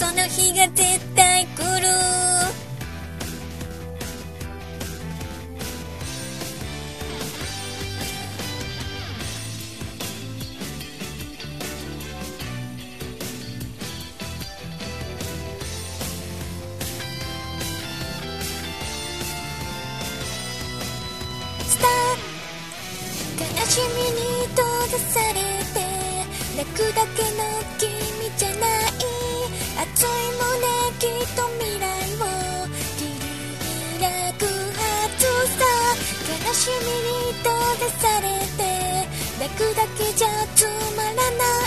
その日が絶対来る。悲しみに閉ざされて泣くだけの君じゃない。熱い胸きっと未来を切り開くはずさ。悲しみに閉ざされて泣くだけじゃつまらない。